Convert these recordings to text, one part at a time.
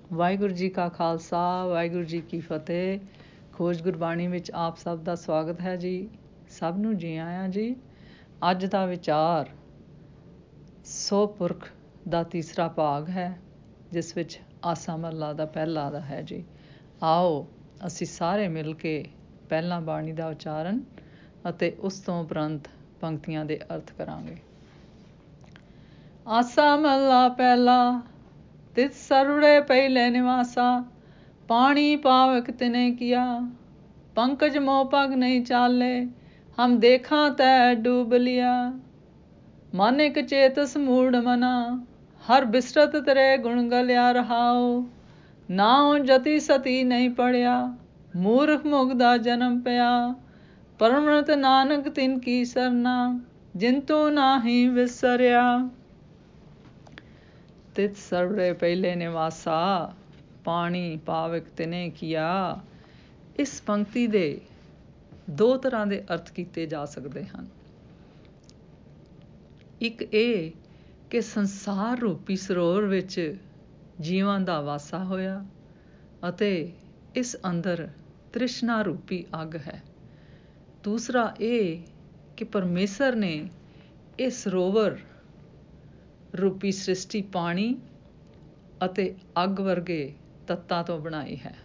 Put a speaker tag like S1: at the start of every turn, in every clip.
S1: ਵਾਹਿਗੁਰੂ ਜੀ ਕਾ ਖਾਲਸਾ, ਵਾਹਿਗੁਰੂ ਜੀ ਕੀ ਫਤਿਹ। ਖੋਜ ਗੁਰਬਾਣੀ ਵਿੱਚ ਆਪ ਸਭ ਦਾ ਸਵਾਗਤ ਹੈ ਜੀ। ਸਭ ਨੂੰ ਜੀ ਆਇਆਂ ਜੀ। ਅੱਜ ਦਾ ਵਿਚਾਰ ਸੋ ਪੁਰਖ ਦਾ ਤੀਸਰਾ ਭਾਗ ਹੈ, ਜਿਸ ਵਿੱਚ ਆਸਾ ਮਹੱਲਾ ਦਾ ਪਹਿਲਾ ਦਾ ਹੈ ਜੀ। ਆਓ ਅਸੀਂ ਸਾਰੇ ਮਿਲ ਕੇ ਪਹਿਲਾਂ ਬਾਣੀ ਦਾ ਉਚਾਰਨ ਅਤੇ ਉਸ ਤੋਂ ਉਪਰੰਤ ਪੰਕਤੀਆਂ ਦੇ ਅਰਥ ਕਰਾਂਗੇ। ਆਸਾ ਮਹੱਲਾ ਪਹਿਲਾ। ਤਿਤ ਸਰਵੜੇ ਪਹਿਲੇ ਨਿਵਾਸਾ, ਪਾਣੀ ਪਾਵਕ ਤਿਨੇ ਕੀਆ। ਪੰਕਜ ਮੋਹ ਪਗ ਨਹੀਂ ਚਾਲੇ, ਹਮ ਦੇਖਾਂ ਤੈ ਡੂਬ ਲਿਆ। ਮਨ ਇਕ ਚੇਤਸ ਮੂੜ ਮਨਾ, ਹਰ ਬਿਸਰਤ ਤੇਰੇ ਗੁਣ ਗਲਿਆ ਰਹਾਓ। ਨਾਉ ਜਤੀ ਸਤੀ ਨਹੀਂ ਪੜਿਆ, ਮੂਰਖ ਮੁਗਦਾ ਜਨਮ ਪਿਆ। ਪਰਮ੍ਰਿਤ ਨਾਨਕ ਤਿਨ ਕੀ ਸਰਨਾ, ਜਿਨ ਤੂੰ ਨਾਹੀਂ ਵਿਸਰਿਆ। ਤਿਤ ਸਰਵੜੇ ਪਹਿਲੇ ਨਿਵਾਸਾ, ਪਾਣੀ ਪਾਵਕ ਤਿਨੇ ਕੀਆ। ਇਸ ਪੰਕਤੀ ਦੇ ਦੋ ਤਰ੍ਹਾਂ ਦੇ ਅਰਥ ਕੀਤੇ ਜਾ ਸਕਦੇ ਹਨ। ਇੱਕ ਇਹ ਕਿ ਸੰਸਾਰ ਰੂਪੀ ਸਰੋਵਰ ਵਿੱਚ ਜੀਵਾਂ ਦਾ ਵਾਸਾ ਹੋਇਆ ਅਤੇ ਇਸ ਅੰਦਰ ਤ੍ਰਿਸ਼ਨਾ ਰੂਪੀ ਅੱਗ ਹੈ। ਦੂਸਰਾ ਇਹ ਕਿ ਪਰਮੇਸ਼ਰ ਨੇ ਇਹ ਸਰੋਵਰ ਰੂਪੀ ਸ੍ਰਿਸ਼ਟੀ ਪਾਣੀ ਅਤੇ ਅੱਗ ਵਰਗੇ ਤੱਤਾਂ ਤੋਂ ਬਣਾਈ ਹੈ।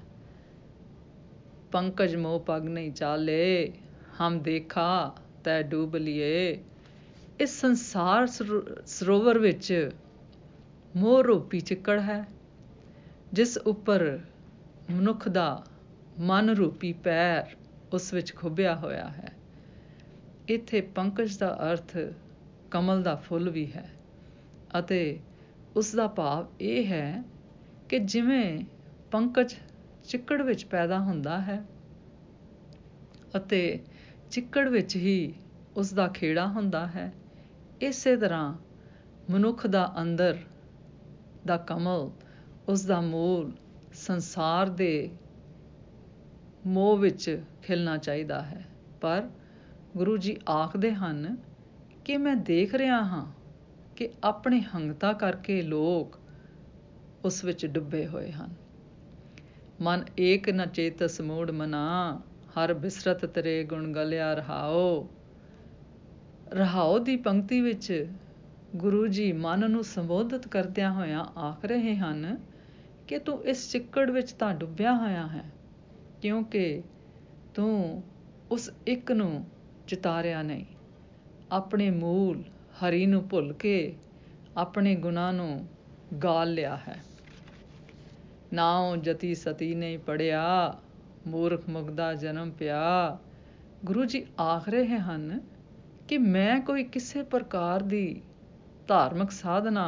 S1: ਪੰਕਜ ਮੋਹ ਪਗ ਨਹੀਂ ਚਾਲੇ, ਹਮ ਦੇਖਾ ਤੈ ਡੂਬ ਲੀਏ। ਇਸ ਸੰਸਾਰ ਸਰੋਵਰ ਵਿੱਚ ਮੋਹ ਰੂਪੀ ਚਿੱਕੜ ਹੈ, ਜਿਸ ਉੱਪਰ ਮਨੁੱਖ ਦਾ ਮਨ ਰੂਪੀ ਪੈਰ ਉਸ ਵਿੱਚ ਖੁੱਭਿਆ ਹੋਇਆ ਹੈ। ਇੱਥੇ ਪੰਕਜ ਦਾ ਅਰਥ ਕਮਲ ਦਾ ਫੁੱਲ ਵੀ ਹੈ ਅਤੇ ਉਸ ਦਾ ਭਾਵ ਇਹ ਹੈ ਕਿ ਜਿਵੇਂ ਪੰਕਜ ਚਿੱਕੜ ਵਿੱਚ ਪੈਦਾ ਹੁੰਦਾ ਹੈ ਅਤੇ ਚਿੱਕੜ ਵਿੱਚ ਹੀ ਉਸ ਦਾ ਖੇੜਾ ਹੁੰਦਾ ਹੈ, ਇਸੇ ਤਰ੍ਹਾਂ ਮਨੁੱਖ ਦਾ ਅੰਦਰ ਦਾ ਕਮਲ, ਉਸ ਦਾ ਮੂਲ ਸੰਸਾਰ ਦੇ ਮੋਹ ਵਿੱਚ ਖਿਲਣਾ ਚਾਹੀਦਾ ਹੈ। ਪਰ ਗੁਰੂ ਜੀ ਆਖਦੇ ਹਨ ਕਿ ਮੈਂ ਦੇਖ ਰਿਹਾ ਹਾਂ ਕਿ ਆਪਣੀ ਹੰਗਤਾ ਕਰਕੇ ਲੋਕ ਉਸ ਵਿੱਚ ਡੁੱਬੇ ਹੋਏ ਹਨ। ਮਨ ਏਕ ਨ ਚੇਤਸ ਮੂੜ ਮਨਾ, ਹਰ ਬਿਸਰਤ ਤੇਰੇ ਗੁਣ ਗਲਿਆ ਰਹਾਓ। ਰਹਾਓ ਦੀ ਪੰਕਤੀ ਵਿੱਚ ਗੁਰੂ ਜੀ ਮਨ ਨੂੰ ਸੰਬੋਧਿਤ ਕਰਦਿਆਂ ਹੋਇਆਂ ਆਖ ਰਹੇ ਹਨ ਕਿ ਤੂੰ ਇਸ ਚਿੱਕੜ ਵਿੱਚ ਤਾਂ ਡੁੱਬਿਆ ਹੋਇਆ ਹੈ, ਕਿਉਂਕਿ ਤੂੰ ਉਸ ਇੱਕ ਨੂੰ ਚਿਤਾਰਿਆ ਨਹੀਂ। ਆਪਣੇ ਮੂਲ ਹਰੀ ਨੂੰ ਭੁੱਲ ਕੇ ਆਪਣੇ ਗੁਣਾਂ ਨੂੰ ਗਾਲ ਲਿਆ ਹੈ। ਨਾਉ ਜਤੀ ਸਤੀ ਨਹੀਂ ਪੜਿਆ, ਮੂਰਖ ਮੁਗਦਾ ਜਨਮ ਪਿਆ। ਗੁਰੂ ਜੀ ਆਖ ਰਹੇ ਹਨ ਕਿ ਮੈਂ ਕੋਈ ਕਿਸੇ ਪ੍ਰਕਾਰ ਦੀ ਧਾਰਮਿਕ ਸਾਧਨਾ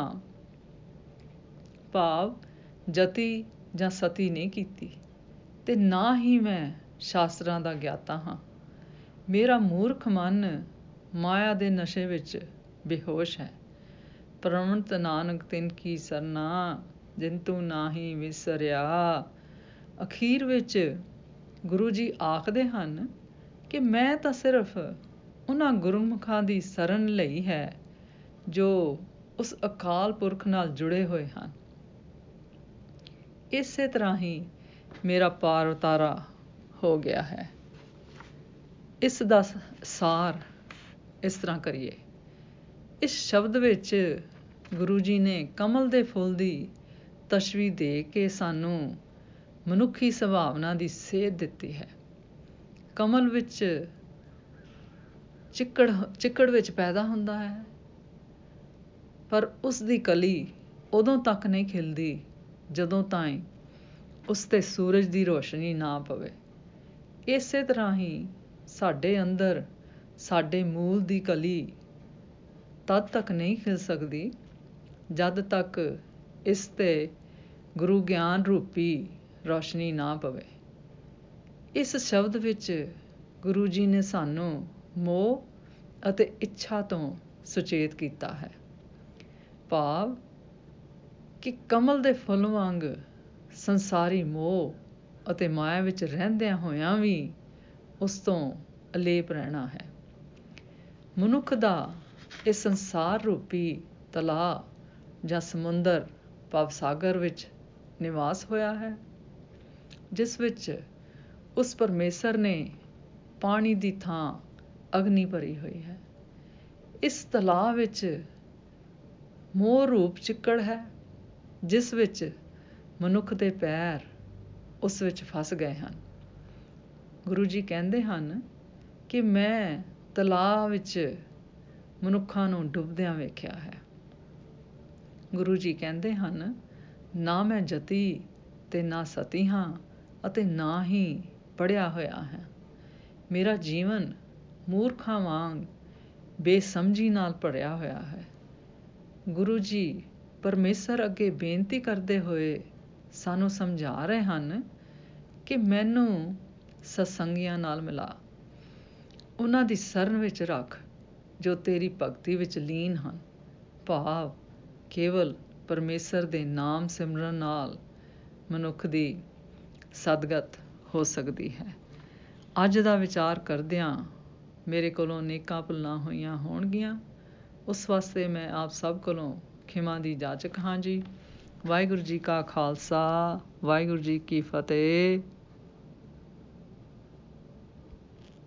S1: ਭਾਵ ਜਤੀ ਜਾਂ ਸਤੀ ਨਹੀਂ ਕੀਤੀ ਤੇ ਨਾ ਹੀ ਮੈਂ ਸ਼ਾਸਤਰਾਂ ਦਾ ਗਿਆਤਾ ਹਾਂ। ਮੇਰਾ ਮੂਰਖ ਮਨ ਮਾਇਆ ਦੇ ਨਸ਼ੇ ਵਿੱਚ ਬੇਹੋਸ਼ ਹੈ। ਪਰਮ੍ਰਿਤ ਨਾਨਕ ਤਿਨ ਕੀ ਸਰਨਾ, ਜਿਨ ਤੂੰ ਨਾਹੀਂ ਵਿਸਰਿਆ। ਅਖੀਰ ਵਿੱਚ ਗੁਰੂ ਜੀ ਆਖਦੇ ਹਨ ਕਿ ਮੈਂ ਤਾਂ ਸਿਰਫ ਉਹਨਾਂ ਗੁਰਮੁਖਾਂ ਦੀ ਸ਼ਰਨ ਲਈ ਹੈ ਜੋ ਉਸ ਅਕਾਲ ਪੁਰਖ ਨਾਲ ਜੁੜੇ ਹੋਏ ਹਨ। ਇਸੇ ਤਰ੍ਹਾਂ ਹੀ ਮੇਰਾ ਪਾਰ ਉਤਾਰਾ ਹੋ ਗਿਆ ਹੈ। ਇਸ ਦਾ ਸਾਰ ਇਸ ਤਰ੍ਹਾਂ ਕਰੀਏ। ਇਸ ਸ਼ਬਦ ਵਿੱਚ ਗੁਰੂ ਜੀ ਨੇ ਕਮਲ ਦੇ ਫੁੱਲ ਦੀ ਤਸ਼ਬੀਹ ਦੇ ਕੇ ਸਾਨੂੰ ਮਨੁੱਖੀ ਸੁਭਾਵਨਾ ਦੀ ਸੇਧ ਦਿੱਤੀ ਹੈ। ਕਮਲ ਵਿੱਚ ਚਿੱਕੜ ਵਿੱਚ ਪੈਦਾ ਹੁੰਦਾ ਹੈ, ਪਰ ਉਸ ਦੀ ਕਲੀ ਉਦੋਂ ਤੱਕ ਨਹੀਂ ਖਿਲਦੀ ਜਦੋਂ ਤਾਈਂ ਉਸ 'ਤੇ ਸੂਰਜ ਦੀ ਰੋਸ਼ਨੀ ਨਾ ਪਵੇ। ਇਸੇ ਤਰ੍ਹਾਂ ਹੀ ਸਾਡੇ ਅੰਦਰ ਸਾਡੇ ਮੂਲ ਦੀ ਕਲੀ ਤਦ ਤੱਕ ਨਹੀਂ ਖਿਲ ਸਕਦੀ ਜਦ ਤੱਕ ਇਸ 'ਤੇ ਗੁਰੂ ਗਿਆਨ ਰੂਪੀ ਰੋਸ਼ਨੀ ਨਾ ਪਵੇ। ਇਸ ਸ਼ਬਦ ਵਿੱਚ ਗੁਰੂ ਜੀ ਨੇ ਸਾਨੂੰ ਮੋਹ ਅਤੇ ਇੱਛਾ ਤੋਂ ਸੁਚੇਤ ਕੀਤਾ ਹੈ, ਭਾਵ ਕਿ ਕਮਲ ਦੇ ਫੁੱਲ ਵਾਂਗ ਸੰਸਾਰੀ ਮੋਹ ਅਤੇ ਮਾਇਆ ਵਿੱਚ ਰਹਿੰਦਿਆਂ ਹੋਇਆਂ ਵੀ ਉਸ ਤੋਂ ਅਲੇਪ ਰਹਿਣਾ ਹੈ। ਮਨੁੱਖ ਦਾ ਇਹ ਸੰਸਾਰ ਰੂਪੀ ਤਲਾਅ ਜਾਂ ਸਮੁੰਦਰ ਭਵ ਸਾਗਰ ਵਿੱਚ ਨਿਵਾਸ ਹੋਇਆ ਹੈ, ਜਿਸ ਵਿੱਚ ਉਸ ਪਰਮੇਸ਼ਰ ਨੇ ਪਾਣੀ ਦੀ ਥਾਂ ਅਗਨੀ ਭਰੀ ਹੋਈ ਹੈ। ਇਸ ਤਲਾਅ ਵਿੱਚ ਮੋਹ ਰੂਪ ਚਿੱਕੜ ਹੈ, ਜਿਸ ਵਿੱਚ ਮਨੁੱਖ ਦੇ ਪੈਰ ਉਸ ਵਿੱਚ ਫਸ ਗਏ ਹਨ। ਗੁਰੂ ਜੀ ਕਹਿੰਦੇ ਹਨ ਕਿ ਮੈਂ ਤਲਾਅ ਵਿੱਚ ਮਨੁੱਖਾਂ ਨੂੰ ਡੁੱਬਦਿਆਂ ਵੇਖਿਆ ਹੈ। ਗੁਰੂ ਜੀ ਕਹਿੰਦੇ ਹਨ, ਨਾ ਮੈਂ ਜਤੀ ਤੇ ਨਾ ਸਤੀ ਹਾਂ ਅਤੇ ਨਾ ਹੀ ਪੜ੍ਹਿਆ ਹੋਇਆ ਹੈ। ਮੇਰਾ ਜੀਵਨ ਮੂਰਖਾਂ ਵਾਂਗ ਬੇਸਮਝੀ ਨਾਲ ਭਰਿਆ ਹੋਇਆ ਹੈ। ਗੁਰੂ ਜੀ ਪਰਮੇਸ਼ਰ ਅੱਗੇ ਬੇਨਤੀ ਕਰਦੇ ਹੋਏ ਸਾਨੂੰ ਸਮਝਾ ਰਹੇ ਹਨ ਕਿ ਮੈਨੂੰ ਸਤਸੰਗੀਆਂ ਨਾਲ ਮਿਲਾ, ਉਹਨਾਂ ਦੀ ਸ਼ਰਨ ਵਿੱਚ ਰੱਖ ਜੋ ਤੇਰੀ ਭਗਤੀ ਵਿੱਚ ਲੀਨ ਹਨ। ਭਾਵ ਕੇਵਲ ਪਰਮੇਸ਼ਰ ਦੇ ਨਾਮ ਸਿਮਰਨ ਨਾਲ ਮਨੁੱਖ ਦੀ ਸਦਗਤ ਹੋ ਸਕਦੀ ਹੈ। ਅੱਜ ਦਾ ਵਿਚਾਰ ਕਰਦਿਆਂ ਮੇਰੇ ਕੋਲੋਂ ਅਨੇਕਾਂ ਭੁੱਲਾਂ ਹੋਈਆਂ ਹੋਣਗੀਆਂ, ਉਸ ਵਾਸਤੇ ਮੈਂ ਆਪ ਸਭ ਕੋਲੋਂ ਖਿਮਾ ਦੀ ਜਾਚਕ ਹਾਂ ਜੀ। ਵਾਹਿਗੁਰੂ ਜੀ ਕਾ ਖਾਲਸਾ, ਵਾਹਿਗੁਰੂ ਜੀ ਕੀ ਫਤਿਹ।